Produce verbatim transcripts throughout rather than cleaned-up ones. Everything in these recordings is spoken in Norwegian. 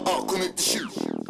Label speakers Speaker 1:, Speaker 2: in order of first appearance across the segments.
Speaker 1: A K nittisju.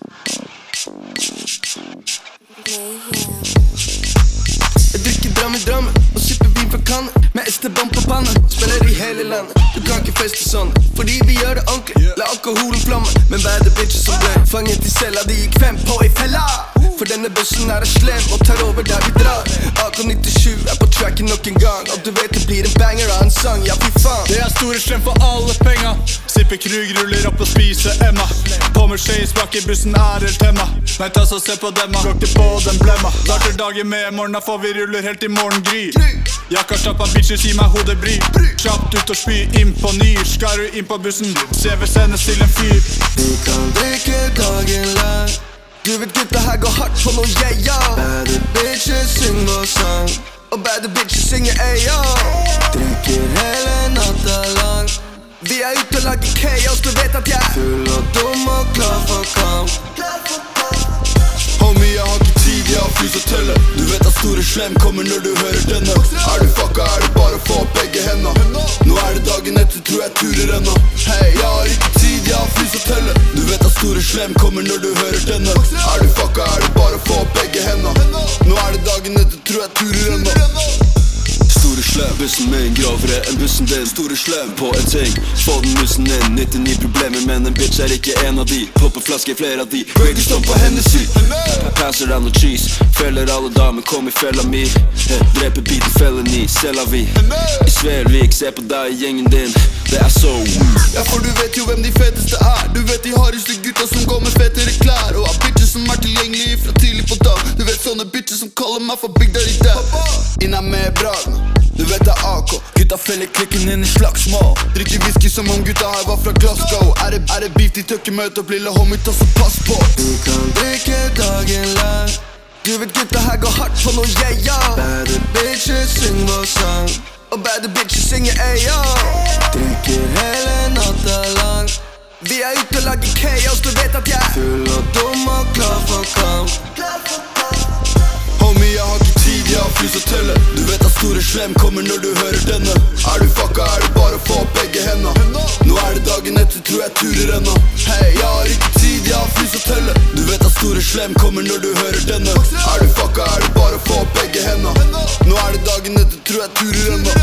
Speaker 2: Jeg drikker dram i drammen og sipper vin fra kannen med Esteban på panna. Spiller i hele landet, du kan ikke feste sånn, fordi vi gjør det ordentlig. La alkoholen flamme, men hva er det bitches som ble fanget i cella? De gikk fem på i fella. For denne bussen er slem og tar over der vi drar. A K nittisju er på tracken nok en gang, og du vet det blir en banger av en sang, ja fy faen.
Speaker 3: Det er store slem for alle penga. Sipper krug, ruller opp og spiser Emma. På Mercedes bak i bussen er helt temma. Nei, ta så se på demma, rocker på den blemma. Starter dagen med morgena, for vi ruller helt i morgengry. Jakka slapp av bitches, gi meg hodebry. Kjapt ut og spy, inn på ny. Skal du inn på bussen, C V sendes til en fyr.
Speaker 2: Vi kan drikke dagen lang. Du vet gutta her går hardt på noe, yeah, yo. Bad bitches synger vår sang, og bad bitches synger ayo. Drikker hele natta lang. Vi er ute og lager chaos, du vet at jeg er full og dum og klar for kamp.
Speaker 1: Homie, jeg har ikke tid, jeg har flus å telle. Du vet at store slem kommer når du hører denne. Er du fucka, er det bare å få opp begge hendene. Nå er det dagen etter, tror jeg turer ennå. Hei, jeg har ikke tid, jeg har flus å telle. Du vet at store slem kommer når du hører denne. Er du fucka, er det bare å få opp begge hendene. Nå er det dagen etter, tror jeg turer ennå.
Speaker 4: Store slem, bussen min grovere enn bussen din. Store slem på en ting, få den musen inn. nittini problemer, men en bitch er ikke en av de. Popper flaske i flere av de, Brady står på Hennessy. Passer deg noe cheese, feller alle damer, kom i fella mi. Dreper beaten felony, selger vi. I Svelvik, se på deg i gjengen din, det er så weird.
Speaker 1: Ja, for du vet jo hvem de feteste er. Du vet de hardeste gutta som går med fetere klær. Og har bitches som er tilgjengelige fra tidlig på dag. Du vet sånne bitches som kaller meg for Big Daddy Dad. Inna med brad, du vet det er A K. Gutta feller klikken inn i slagsmål. Drikker whisky som om gutta her var fra Glasgow. Er det, er det beef de tøkker møte opp, lille homie, ta så pass på.
Speaker 2: Vi kan drikke dagen lang. Du vet gutta her går hardt på noe, yeah, yo. Bad bitches synger vår sang, og bad bitches synger ayo. Drikker hele natta lang. Vi er ute og lager chaos, du vet at jeg er full og dum og klar for kamp.
Speaker 1: Homie, jeg har ikke tid, jeg har flus å telle. Du vet at store slem kommer når du hører denne. Er du fucka, er det bare å få opp begge hendene. Nå er det dagen etter, tror jeg turer ennå. Hei, jeg har ikke tid, jeg har flus å telle. Du vet at store slem kommer når du hører denne. Er du fucka, er det bare å få opp begge hendene. Nå er det dagen etter, tror jeg turer ennå.